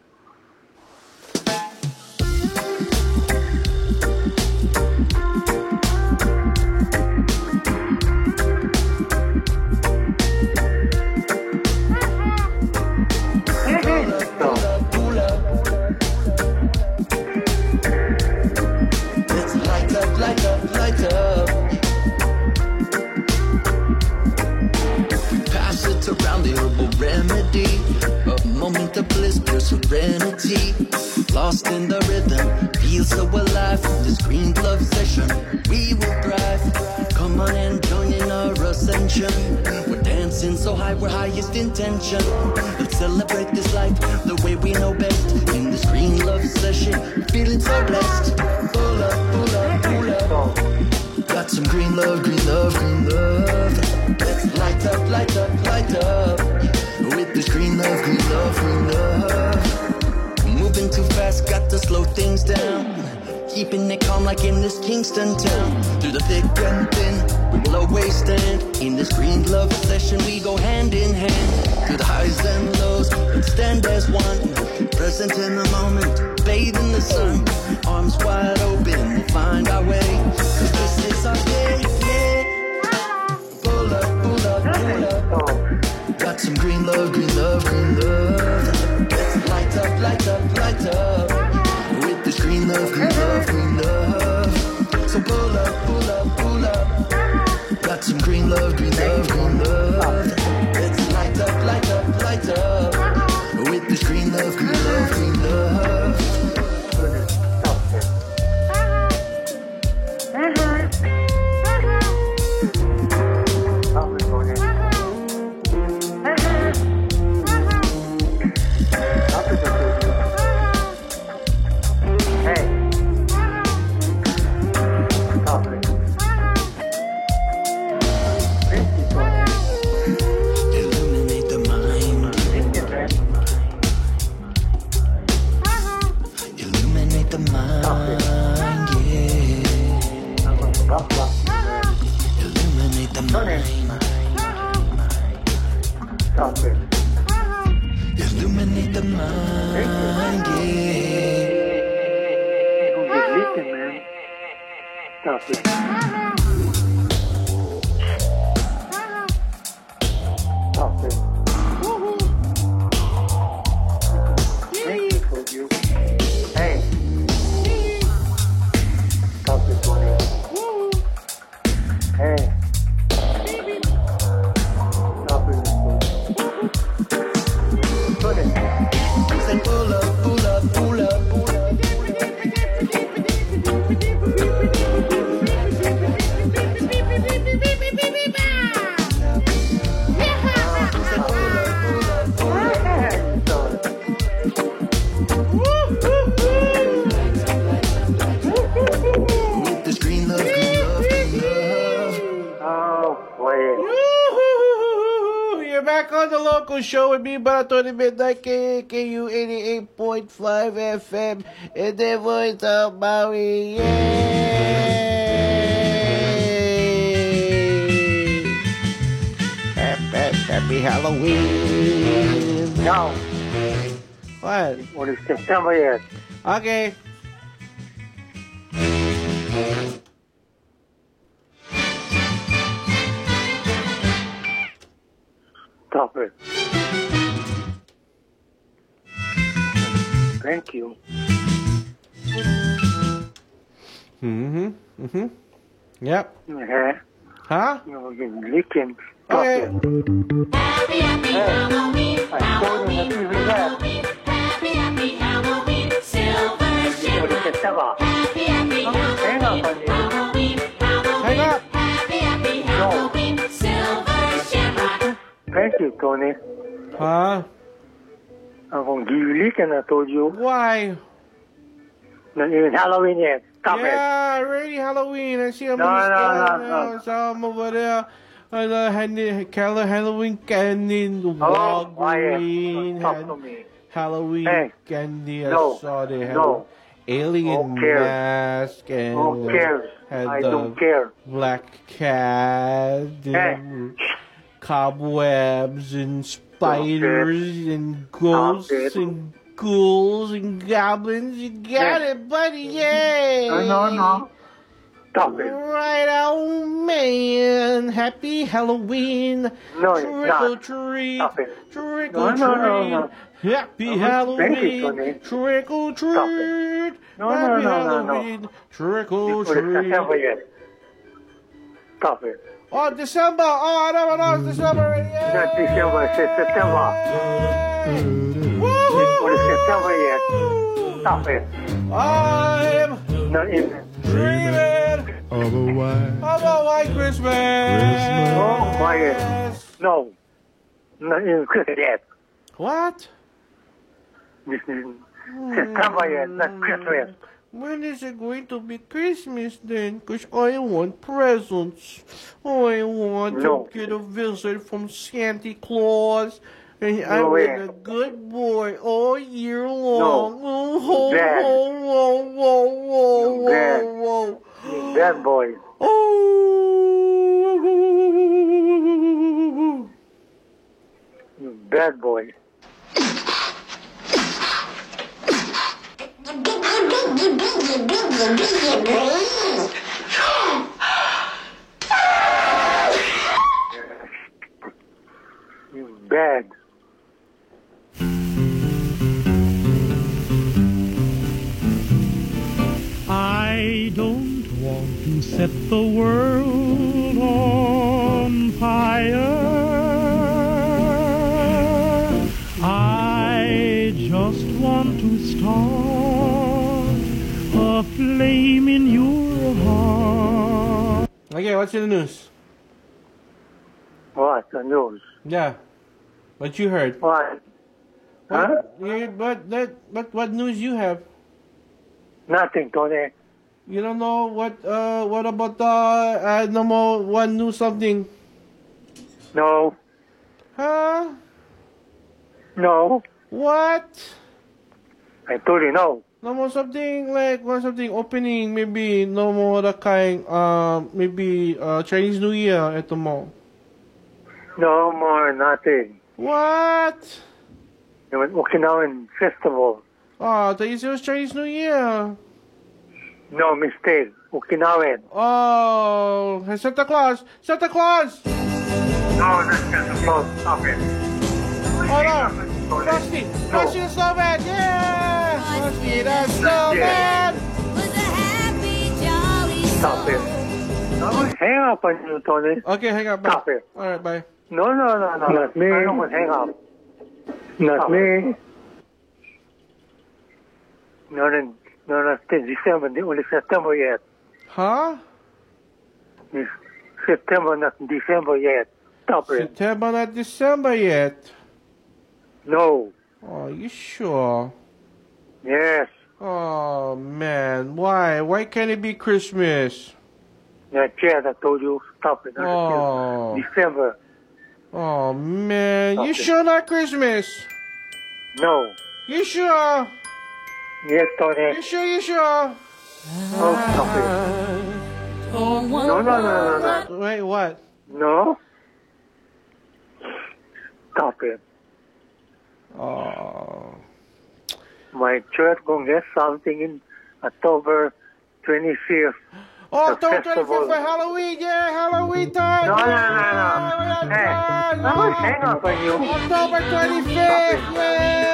[SPEAKER 11] Pass it around, the herbal remedy, a moment of bliss, pure serenity. Lost in the rhythm, feel so alive. This green glove session, we will thrive. Come on and join in our ascension. We're dancing so high, we're highest intention. Let's celebrate this life the way we know best. In this green love session, feeling so blessed. Pull up, pull up, pull up. Got some green love, green love, green love. Let's light up, light up, light up. With this green love, green love, green love. Moving too fast, got to slow things down. Keeping it calm like in this Kingston town. Through the thick and thin, we will always stand. In this green love session, we go hand in hand. Through the highs and lows, and stand as one. Present in the moment, bathe in the sun. Arms wide open, we'll find our way. Cause this is our day, yeah. Pull up, pull up, pull up. Got some green love, green love, green love. Let's light up, light up, light up. With this green love, green love, green love. So pull up, pull up, pull up. Got some green love, green love, green love. Let's light up, light up, light up. With this green love, green love, green love.
[SPEAKER 6] Stop it. Stop it. Thank you for you. Hey. Stop it, Tony. Hey. Stop it. Put it.
[SPEAKER 11] Say pull up, pull up, pull up, pull up. This green love, green love, green love.
[SPEAKER 6] Oh, boy.
[SPEAKER 5] You're back on the local show with me, Baratoni Midnight, KAKU 88.5 FM, and the voice of Maui. Yay! Happy Halloween.
[SPEAKER 6] No.
[SPEAKER 5] What?
[SPEAKER 6] What is September yet?
[SPEAKER 5] Okay.
[SPEAKER 6] Stop it. Thank you.
[SPEAKER 5] Yep.
[SPEAKER 6] Yeah.
[SPEAKER 5] Huh?
[SPEAKER 6] You're licking. Stop
[SPEAKER 5] Okay.
[SPEAKER 6] it.
[SPEAKER 12] Happy Halloween,
[SPEAKER 6] I told you not even that.
[SPEAKER 12] Happy Halloween, Silver
[SPEAKER 6] What is
[SPEAKER 12] Shamrock.
[SPEAKER 6] September?
[SPEAKER 12] Happy
[SPEAKER 6] Hang up on you.
[SPEAKER 12] Halloween,
[SPEAKER 5] Hang up.
[SPEAKER 12] Happy Halloween, Silver Shamrock.
[SPEAKER 6] Thank you, Tony.
[SPEAKER 5] Huh?
[SPEAKER 6] I'm going to give you licking, I told you.
[SPEAKER 5] Why?
[SPEAKER 6] Not even Halloween yet. Stop it.
[SPEAKER 5] Yeah, already Halloween. I see them
[SPEAKER 6] No,
[SPEAKER 5] on the
[SPEAKER 6] no,
[SPEAKER 5] store
[SPEAKER 6] no,
[SPEAKER 5] now.
[SPEAKER 6] no.
[SPEAKER 5] Some over there. Halloween candy, Walgreens,
[SPEAKER 6] Talk to me.
[SPEAKER 5] Halloween
[SPEAKER 6] Hey.
[SPEAKER 5] candy.
[SPEAKER 6] No.
[SPEAKER 5] I saw they had
[SPEAKER 6] No.
[SPEAKER 5] alien
[SPEAKER 6] Who cares?
[SPEAKER 5] mask and
[SPEAKER 6] Who cares?
[SPEAKER 5] had
[SPEAKER 6] I
[SPEAKER 5] the
[SPEAKER 6] don't care.
[SPEAKER 5] black cat
[SPEAKER 6] Hey.
[SPEAKER 5] and cobwebs and spiders and ghosts
[SPEAKER 6] Stop it.
[SPEAKER 5] and ghouls and goblins. You got it, buddy. Yay!
[SPEAKER 6] No. Stop it.
[SPEAKER 5] Right, oh man! Happy Halloween!
[SPEAKER 6] No, it's
[SPEAKER 5] Trick or
[SPEAKER 6] not.
[SPEAKER 5] treat!
[SPEAKER 6] Stop it.
[SPEAKER 5] Trick
[SPEAKER 6] No,
[SPEAKER 5] or
[SPEAKER 6] no,
[SPEAKER 5] treat!
[SPEAKER 6] no, no.
[SPEAKER 5] Happy
[SPEAKER 6] No,
[SPEAKER 5] Halloween!
[SPEAKER 6] thank you, Tony.
[SPEAKER 5] Trick or
[SPEAKER 6] Stop
[SPEAKER 5] treat!
[SPEAKER 6] No,
[SPEAKER 5] Happy
[SPEAKER 6] no.
[SPEAKER 5] Halloween! Trick or
[SPEAKER 6] What is September
[SPEAKER 5] treat!
[SPEAKER 6] yet? Stop it.
[SPEAKER 5] Oh, December! Oh, I don't know, it's December already! Yay!
[SPEAKER 6] Not December, it's September.
[SPEAKER 5] Woohoo!
[SPEAKER 6] What is September yet? Stop it.
[SPEAKER 5] I'm
[SPEAKER 6] Not even.
[SPEAKER 5] dreaming of a white Christmas!
[SPEAKER 6] Oh, quiet. No. Not even Christmas yet.
[SPEAKER 5] What?
[SPEAKER 6] This is September yet, not Christmas.
[SPEAKER 5] When is it going to be Christmas then? Because I want presents. I want
[SPEAKER 6] No.
[SPEAKER 5] to get a visit from Santa Claus. And I've
[SPEAKER 6] No
[SPEAKER 5] been
[SPEAKER 6] way.
[SPEAKER 5] a good boy all year long. Oh,
[SPEAKER 6] Bad.
[SPEAKER 5] whoa.
[SPEAKER 6] Bad. Bad boy.
[SPEAKER 5] Oh.
[SPEAKER 6] You bad boy. You bad.
[SPEAKER 13] I don't want to set the world on fire. I just want to start a flame in your heart.
[SPEAKER 5] Okay, what's in the news?
[SPEAKER 6] What? The news?
[SPEAKER 5] Yeah. What you heard?
[SPEAKER 6] What? Huh?
[SPEAKER 5] What news you have?
[SPEAKER 6] Nothing, Tony.
[SPEAKER 5] You don't know what about no more one new something?
[SPEAKER 6] No.
[SPEAKER 5] Huh?
[SPEAKER 6] No.
[SPEAKER 5] What?
[SPEAKER 6] I told you no.
[SPEAKER 5] No more something like something opening, maybe no more that kind maybe Chinese New Year at the mall.
[SPEAKER 6] No more nothing.
[SPEAKER 5] What?
[SPEAKER 6] It was Okinawan festival.
[SPEAKER 5] Oh, I thought you said it was Chinese New Year.
[SPEAKER 6] No, mistake. Okinawan.
[SPEAKER 5] Oh, Santa Claus. Santa Claus.
[SPEAKER 6] No, that's Santa Claus. Stop it.
[SPEAKER 5] Hold on. Frosty. Frosty the Snowman. Yeah. Frosty the Snowman.
[SPEAKER 6] Stop it. No, hang up on you, Tony.
[SPEAKER 5] Okay, hang up. Bye.
[SPEAKER 6] Stop it.
[SPEAKER 5] All right, bye.
[SPEAKER 6] No. Not me. I don't hang up. Not me. No, not December. Only September yet.
[SPEAKER 5] Huh?
[SPEAKER 6] It's September, not December yet. Stop it.
[SPEAKER 5] September, not December yet.
[SPEAKER 6] No.
[SPEAKER 5] Oh, you sure?
[SPEAKER 6] Yes.
[SPEAKER 5] Oh, man. Why? Why can't it be Christmas?
[SPEAKER 6] Not yet. I told you. Stop it.
[SPEAKER 5] Oh.
[SPEAKER 6] December.
[SPEAKER 5] Oh, man.
[SPEAKER 6] Stop
[SPEAKER 5] You
[SPEAKER 6] it.
[SPEAKER 5] sure not Christmas?
[SPEAKER 6] No.
[SPEAKER 5] You sure?
[SPEAKER 6] Yes, Tony.
[SPEAKER 5] You sure?
[SPEAKER 6] Oh, stop it. No.
[SPEAKER 5] Wait, what?
[SPEAKER 6] No. Stop it.
[SPEAKER 5] Oh.
[SPEAKER 6] My church gonna get something in October 25th.
[SPEAKER 5] Oh,
[SPEAKER 6] The
[SPEAKER 5] October
[SPEAKER 6] festival.
[SPEAKER 5] 25th for Halloween. Yeah, Halloween time.
[SPEAKER 6] No.
[SPEAKER 5] Yeah,
[SPEAKER 6] Hey,
[SPEAKER 5] yeah,
[SPEAKER 6] I will hang up on you.
[SPEAKER 5] October 25th. Yeah.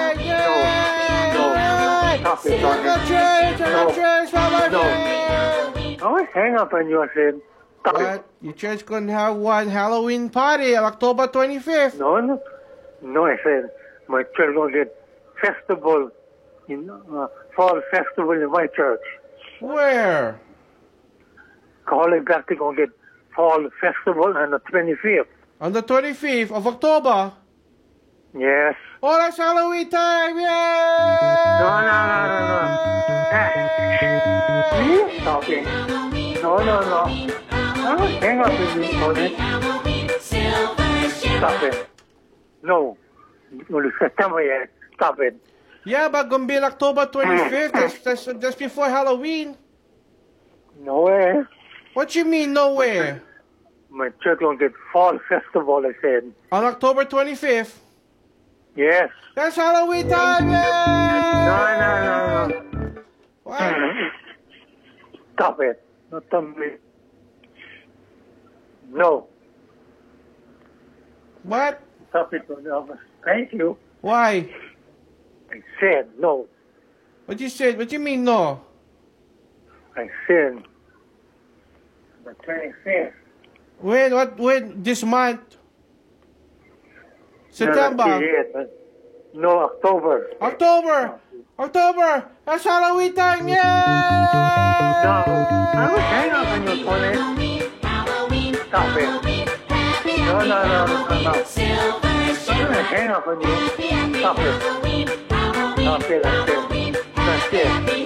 [SPEAKER 6] Stop it,
[SPEAKER 5] From the
[SPEAKER 6] Tony.
[SPEAKER 5] church, from the
[SPEAKER 6] No.
[SPEAKER 5] church.
[SPEAKER 6] I will hang up on you, I said. Stop it.
[SPEAKER 5] What? Your church gonna have one Halloween party on October 25th.
[SPEAKER 6] No, I said, my church gonna get festival, fall festival in my church.
[SPEAKER 5] Where?
[SPEAKER 6] Catholic Baptist gonna get fall festival on the 25th.
[SPEAKER 5] On the 25th of October.
[SPEAKER 6] Yes.
[SPEAKER 5] Oh, that's Halloween time! Yay!
[SPEAKER 6] No. Hey. Stop it. No. I will hang up with you, Tony. Stop it. No. Only September yet. Stop it.
[SPEAKER 5] Yeah, but gonna be on October 25th. That's before Halloween.
[SPEAKER 6] No way.
[SPEAKER 5] What you mean, no way?
[SPEAKER 6] My church gonna get fall festival, I said.
[SPEAKER 5] On October 25th.
[SPEAKER 6] Yes.
[SPEAKER 5] That's Halloween time! Yay!
[SPEAKER 6] No.
[SPEAKER 5] What?
[SPEAKER 6] Stop it. Not tell me. No.
[SPEAKER 5] What?
[SPEAKER 6] Stop it. Thank you.
[SPEAKER 5] Why?
[SPEAKER 6] I said no.
[SPEAKER 5] What you said? What you mean, no?
[SPEAKER 6] I said the 25th.
[SPEAKER 5] When? This month? September?
[SPEAKER 6] No, October.
[SPEAKER 5] October! That's Halloween time! Yay!
[SPEAKER 6] No. I will hang up on you, Tony. Stop it. No. I'm gonna hang up on you. Stop it. Stop it, I said. That's it.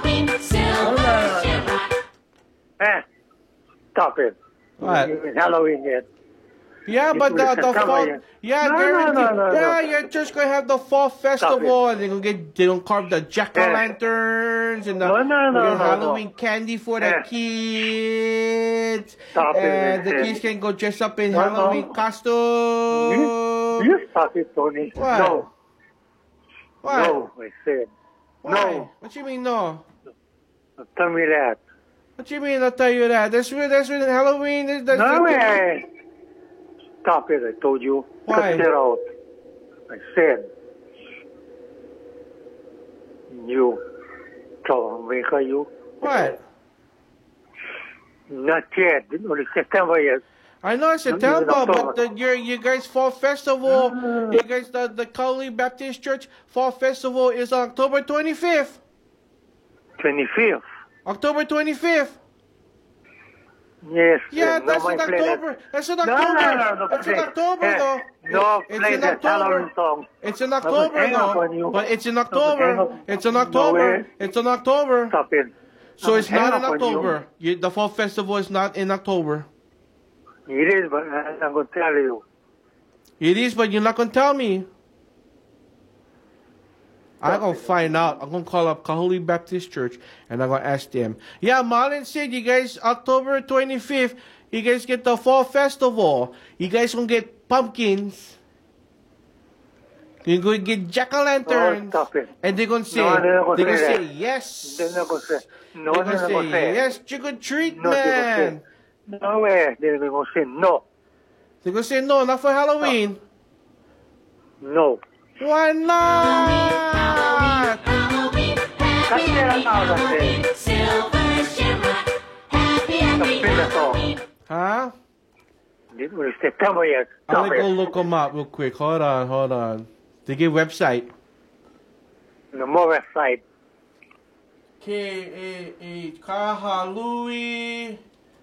[SPEAKER 6] No. Eh, stop it.
[SPEAKER 5] What?
[SPEAKER 6] It's Halloween yet.
[SPEAKER 5] Yeah, but the fall. Yeah,
[SPEAKER 6] No,
[SPEAKER 5] guaranteed.
[SPEAKER 6] no.
[SPEAKER 5] Yeah, you're just gonna have the fall festival, and they gonna carve the jack-o'-lanterns and the Halloween candy for the kids.
[SPEAKER 6] Stop it,
[SPEAKER 5] and the
[SPEAKER 6] man.
[SPEAKER 5] kids can go dress up in Halloween costumes.
[SPEAKER 6] You stop it, Tony.
[SPEAKER 5] What?
[SPEAKER 6] No.
[SPEAKER 5] What?
[SPEAKER 6] No, I said.
[SPEAKER 5] Why?
[SPEAKER 6] No.
[SPEAKER 5] What you mean no?
[SPEAKER 6] Tell me that.
[SPEAKER 5] What you mean I'll tell you that? That's when Halloween.
[SPEAKER 6] No way. Stop it, I told you.
[SPEAKER 5] Why?
[SPEAKER 6] Cut it out. I said. You troublemaker, you.
[SPEAKER 5] What?
[SPEAKER 6] Not yet. Only September yet.
[SPEAKER 5] I know it's September, but you guys fall festival, you guys the Catholic Baptist Church fall festival is on October 25th.
[SPEAKER 6] 25th.
[SPEAKER 5] October 25th.
[SPEAKER 6] Yes.
[SPEAKER 5] Yeah,
[SPEAKER 6] no,
[SPEAKER 5] that's
[SPEAKER 6] my
[SPEAKER 5] in
[SPEAKER 6] planet.
[SPEAKER 5] October. That's in
[SPEAKER 6] No,
[SPEAKER 5] October. That's in
[SPEAKER 6] play.
[SPEAKER 5] October, though.
[SPEAKER 6] No,
[SPEAKER 5] It's
[SPEAKER 6] play
[SPEAKER 5] in
[SPEAKER 6] that
[SPEAKER 5] October.
[SPEAKER 6] Halloween song.
[SPEAKER 5] It's in
[SPEAKER 6] I will
[SPEAKER 5] October,
[SPEAKER 6] hang up on
[SPEAKER 5] though.
[SPEAKER 6] you.
[SPEAKER 5] But it's in
[SPEAKER 6] I will hang
[SPEAKER 5] October.
[SPEAKER 6] up.
[SPEAKER 5] It's in
[SPEAKER 6] No
[SPEAKER 5] October.
[SPEAKER 6] way.
[SPEAKER 5] It's in October.
[SPEAKER 6] Stop it.
[SPEAKER 5] So
[SPEAKER 6] I
[SPEAKER 5] it's
[SPEAKER 6] will hang
[SPEAKER 5] not in
[SPEAKER 6] up on you.
[SPEAKER 5] October. The fall festival is not in October.
[SPEAKER 6] It is, but I'm going to tell you.
[SPEAKER 5] It is, but you're not going to tell me. I'm going to find out. I'm going to call up Catholic Baptist Church and I'm going to ask them. Yeah, Marlon said you guys, October 25th, you guys get the fall festival. You guys going to get pumpkins. You go get jack-o'-lanterns.
[SPEAKER 6] Oh, stop it.
[SPEAKER 5] And they're going to say,
[SPEAKER 6] No, they're not
[SPEAKER 5] they're
[SPEAKER 6] gonna
[SPEAKER 5] going to
[SPEAKER 6] say
[SPEAKER 5] say,
[SPEAKER 6] that.
[SPEAKER 5] yes.
[SPEAKER 6] They're not going to say. No,
[SPEAKER 5] They're
[SPEAKER 6] they're
[SPEAKER 5] going
[SPEAKER 6] not
[SPEAKER 5] to
[SPEAKER 6] going to
[SPEAKER 5] say,
[SPEAKER 6] say.
[SPEAKER 5] yes, trick or treat,
[SPEAKER 6] No, they're going to
[SPEAKER 5] man.
[SPEAKER 6] say. No way. They're going to say no.
[SPEAKER 5] They're going to say, no, not for Halloween.
[SPEAKER 6] No.
[SPEAKER 5] Why not?
[SPEAKER 6] That's their thousand.
[SPEAKER 12] Silver Shamrock. Happy, happy Halloween.
[SPEAKER 5] Huh?
[SPEAKER 6] Tell me yet.
[SPEAKER 5] I'm going to go look them up real quick. Hold on. They give website.
[SPEAKER 6] No more website.
[SPEAKER 5] K-A-H, Kahalui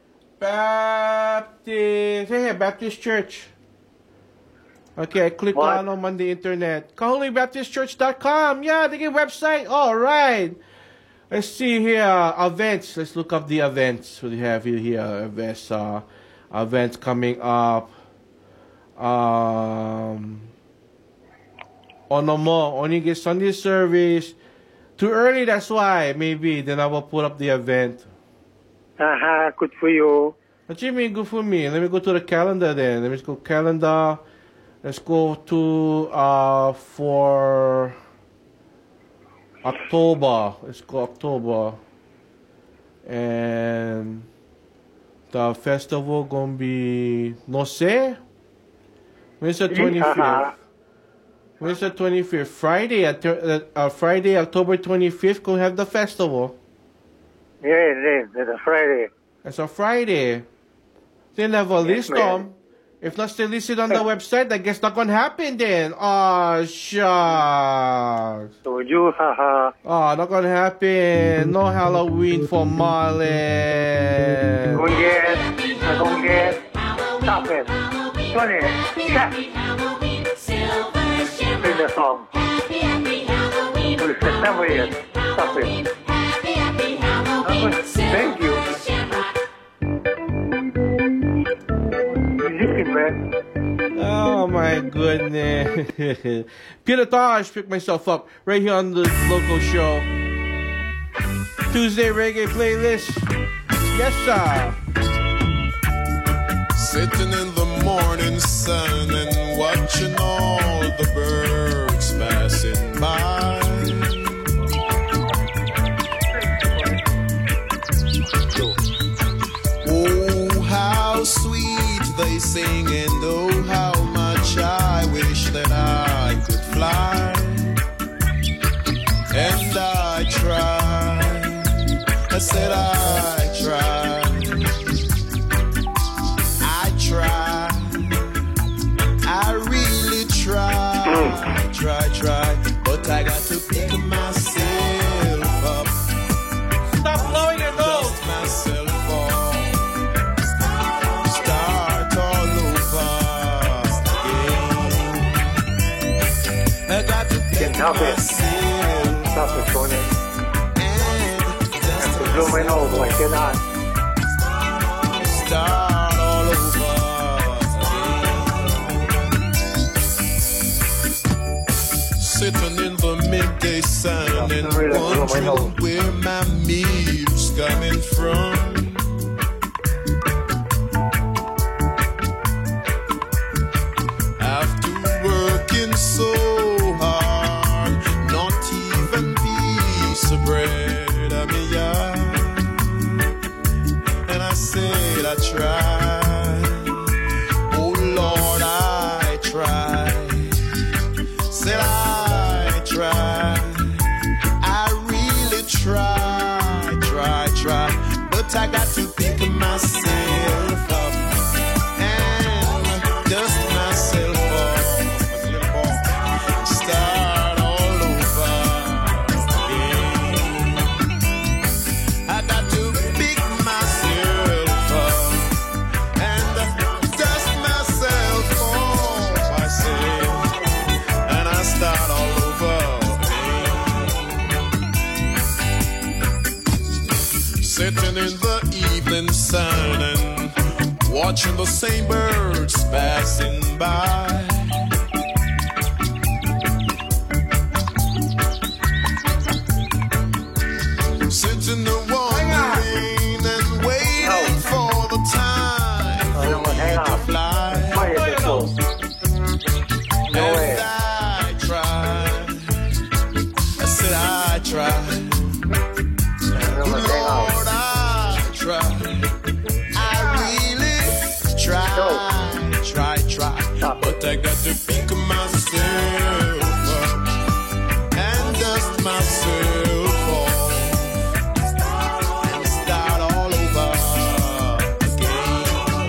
[SPEAKER 5] Baptist. Hey, Baptist Church. Okay, I clicked on them on the internet. KahuliBaptistChurch.com. Yeah, they give website. All right. Let's see here. Events. Let's look up the events. What do you have here? Events coming up. Oh, no more. Only get Sunday service. Too early, that's why. Maybe. Then I will put up the event.
[SPEAKER 6] Good for you.
[SPEAKER 5] What do you mean good for me? Let me go to the calendar then. Let me go calendar. Let's go to for October. Let's go October. And the festival gonna be no sé. When's the 25th? When's the 25th? Friday, October 25th, gonna have the festival.
[SPEAKER 6] Yeah, it's a Friday.
[SPEAKER 5] It's a Friday. They never list them. If not still listed on the website, I guess not gonna happen then. Oh, shucks.
[SPEAKER 6] So you, haha.
[SPEAKER 5] Oh, not gonna happen. No Halloween for Marlon.
[SPEAKER 6] Stop it. Tony, check. Sing the song. It's September yet. Stop it. Thank you.
[SPEAKER 5] Oh my goodness. Peter Tosh picked myself up right here on the local show. Tuesday reggae playlist. Yes, sir.
[SPEAKER 14] Sitting in the morning sun and watching all the birds passing by. Oh, how sweet they sing, and oh, how much I wish that I could fly. And I tried, I said I tried. I really try, but I got to pick myself up.
[SPEAKER 5] Stop blowing your nose.
[SPEAKER 14] Dust myself off. Start all over again. I got to pick myself
[SPEAKER 6] Stop it, Tony.
[SPEAKER 14] and dust
[SPEAKER 6] Blow my nose, I cannot.
[SPEAKER 14] start all over. Sitting in the midday sun and wondering where my meal's coming from. After working so hard, not even piece of bread I mean, yeah. And I said I tried. Oh Lord, I tried. Said I tried. I really tried, but I got to pick myself up and dust myself off. Start all over again. I got to pick myself up and dust myself off, I say, and I start all over again. Sitting in the evening sun and watching the same birds passing by. Sitting there wondering and waiting for the time for me to fly. And I try, I got to pick myself up and dust myself off and start all over again.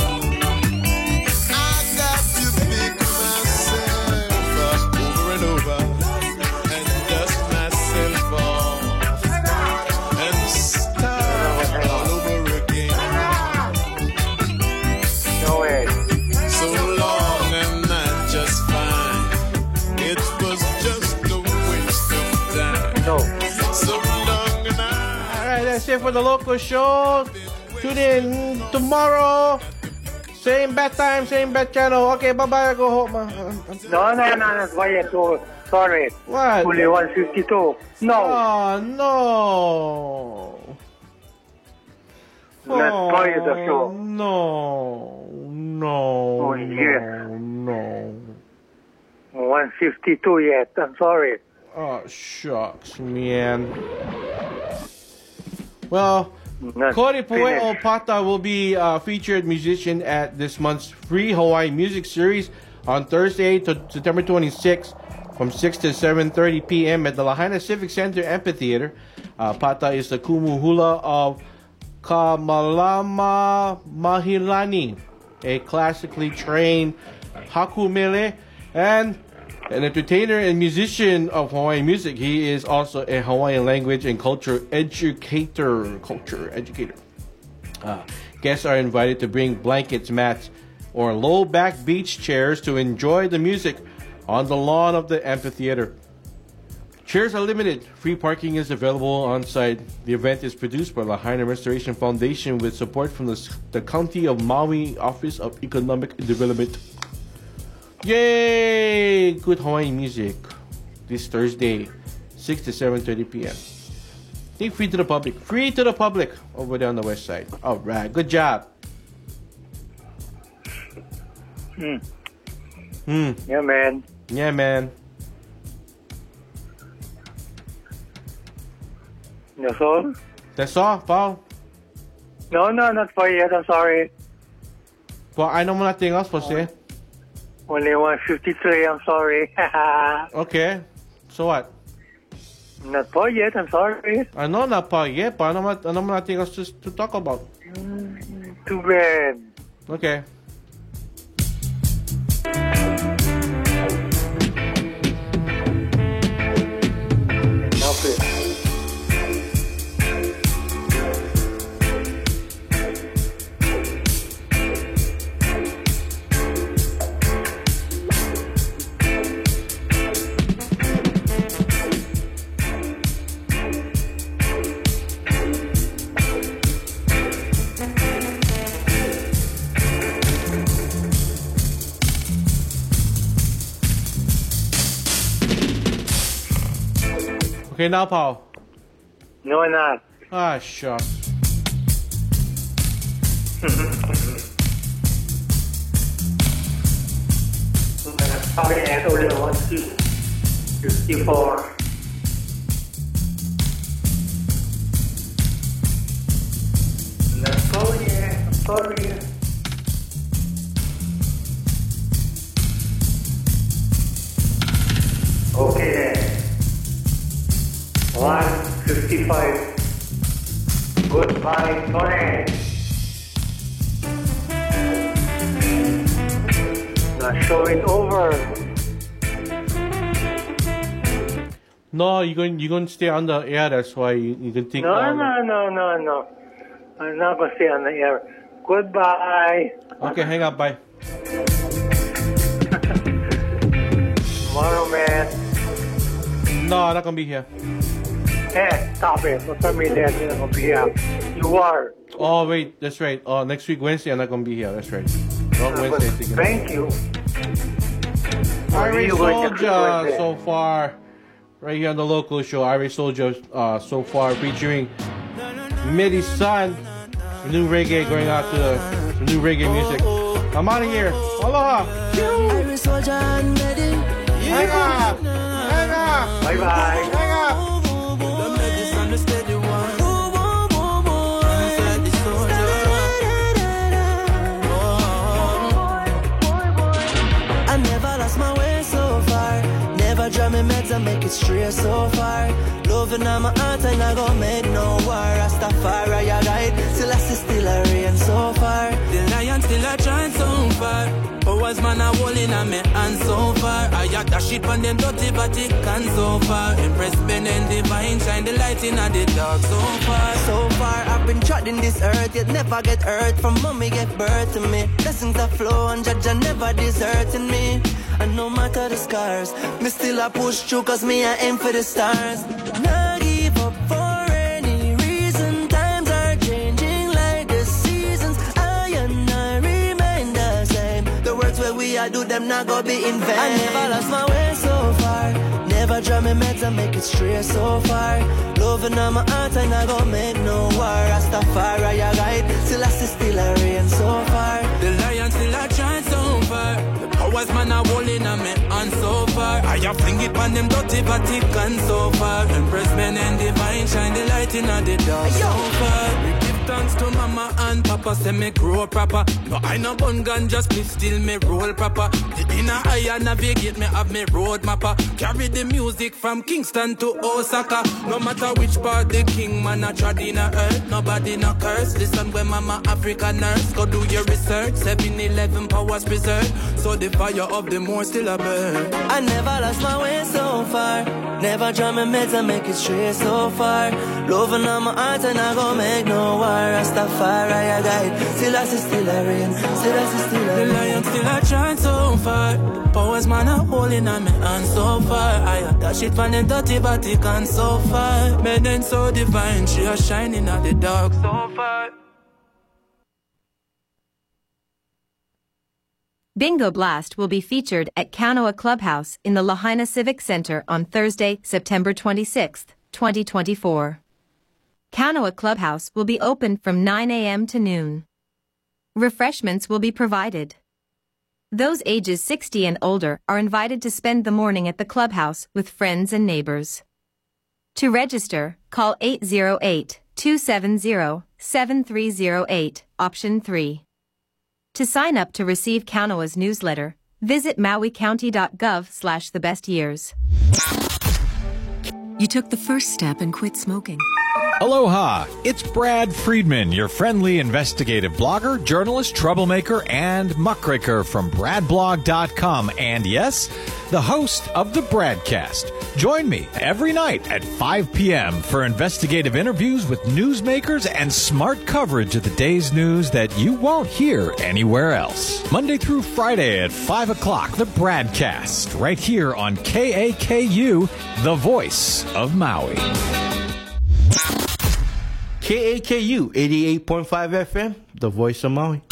[SPEAKER 14] I got to pick myself up over and over and dust myself off and start all over again.
[SPEAKER 6] No way.
[SPEAKER 14] So long and not just fine. It was just a waste of time.
[SPEAKER 6] No.
[SPEAKER 14] So long and
[SPEAKER 5] Alright, that's it for the local show. Tune in tomorrow. Same bad time, same bad channel. Okay, bye-bye. I go home.
[SPEAKER 6] No, that's why I so sorry.
[SPEAKER 5] What?
[SPEAKER 6] Only 152. No.
[SPEAKER 5] Oh, no.
[SPEAKER 6] Not part of the show.
[SPEAKER 5] No.
[SPEAKER 6] Oh, yeah.
[SPEAKER 5] No.
[SPEAKER 6] 152 yet. I'm sorry.
[SPEAKER 5] Oh, shucks, man. Well,
[SPEAKER 6] Not
[SPEAKER 5] Cody
[SPEAKER 6] finished.
[SPEAKER 5] Pueo Pata will be a featured musician at this month's free Hawaii Music Series on Thursday, September 26th from 6 to 7:30 p.m. at the Lahaina Civic Center Amphitheater. Pata is the kumu hula of Kamalama Mahilani, a classically trained hakumele and an entertainer and musician of Hawaiian music. He is also a Hawaiian language and culture educator. Guests are invited to bring blankets, mats, or low-back beach chairs to enjoy the music on the lawn of the amphitheater. Chairs are limited. Free parking is available on site. The event is produced by Lahaina Restoration Foundation with support from the County of Maui Office of Economic Development. Yay! Good Hawaiian music this Thursday, 6 to 7:30 p.m. Think free to the public. Free to the public over there on the west side. All right. Good job.
[SPEAKER 6] Yeah, man.
[SPEAKER 5] Yeah, man.
[SPEAKER 6] That's all?
[SPEAKER 5] That's all, Paul.
[SPEAKER 6] No, not for yet. I'm sorry.
[SPEAKER 5] Well, I know nothing else for say.
[SPEAKER 6] Only 153. I'm sorry.
[SPEAKER 5] Okay. So what?
[SPEAKER 6] Not for yet. I'm sorry.
[SPEAKER 5] I know not Paul yet, but I know nothing else to talk about.
[SPEAKER 6] Too bad.
[SPEAKER 5] Okay. Okay, now, Paul.
[SPEAKER 6] No, not.
[SPEAKER 5] Ah, shucks.
[SPEAKER 6] Probably at only 154. Sorry. Okay then. 155. Goodbye, Tony. The show is over.
[SPEAKER 5] No, you're going to stay on the air. That's why you can think.
[SPEAKER 6] No. I'm not going to stay on the air. Goodbye.
[SPEAKER 5] Okay, hang up. Bye.
[SPEAKER 6] Tomorrow, man.
[SPEAKER 5] No, I'm not going to be here.
[SPEAKER 6] Hey, stop it. Don't tell me that you're not going to be here. You are.
[SPEAKER 5] Oh, wait. That's right. Oh, next week, Wednesday, I'm not going to be here. That's right. Wrong Wednesday.
[SPEAKER 6] Thank you.
[SPEAKER 5] Irish Soldier so far. Right here on the local show. Irish Soldier so far featuring Midi Sun. New reggae going out to the new reggae music. I'm out of here. Aloha.
[SPEAKER 11] Irish Soldier and Medi.
[SPEAKER 5] Hang up.
[SPEAKER 6] Bye-bye.
[SPEAKER 5] Hang up.
[SPEAKER 11] I never
[SPEAKER 7] it straight so far. Loving on my heart and I go make no war. Rastafari, I ride, still I see still a rain so far. The lion still a trying so far. Powers man a holding on me hand so far. I got that shit on them dirty Vatican so far. Impress Ben and Divine, shine the light in the dark so far. So far I've been trotting this earth, yet never get hurt. From mommy get birth to me. Blessings that flow and judge and never deserting me. And no matter the scars, me still a push through cause me I aim for the stars. Nah give up for any reason. Times are changing like the seasons. I and I remain the same. The words where we are do them not go be in vain. I never lost my way so far. Never draw me meds and make it straight so far. Loving on my heart and I go make no war. Rastafari, I ride, still I see still a rain so far. The lion still a trying so far. The powers man are holding on me hand so far. I have fling it on them dirty Vatican so far. Empress men and Divine, shine the light in the dark so far. We give thanks to mama and papa, say me grow proper. No I no bun gun, just please still me roll proper. The inner eye navigate me have me road mapper. Carry the music from Kingston to Osaka. No matter which part the king man a trod in a earth, nobody no curse. Listen when mama Africa nurse, go do your research. 7-11 powers preserved, so the fire of the more still a burn. I never lost my way so far. Never draw my meds and make it straight so far. Loving on my heart and I go make no war. Rastafari, I guide, still I see still a rain. Still I see still a rain. The lion still a trying so far. Powers man are holding on me hand so far. I have that shit from them dirty Vatican so far. Men and so divine, she are shining at the dark so far.
[SPEAKER 15] Bingo Blast will be featured at Kanoa Clubhouse in the Lahaina Civic Center on Thursday, September 26, 2024. Kanoa Clubhouse will be open from 9 a.m. to noon. Refreshments will be provided. Those ages 60 and older are invited to spend the morning at the clubhouse with friends and neighbors. To register, call 808-270-7308, option 3. To sign up to receive Kanoa's newsletter, visit mauicounty.gov/thebestyears.
[SPEAKER 16] You took the first step and quit smoking.
[SPEAKER 17] Aloha, it's Brad Friedman, your friendly investigative blogger, journalist, troublemaker, and muckraker from bradblog.com, and yes, the host of the Bradcast. Join me every night at 5 p.m. for investigative interviews with newsmakers and smart coverage of the day's news that you won't hear anywhere else. Monday through Friday at 5 o'clock, the Bradcast, right here on KAKU, the voice of Maui.
[SPEAKER 5] KAKU 88.5 FM, the voice of Maui.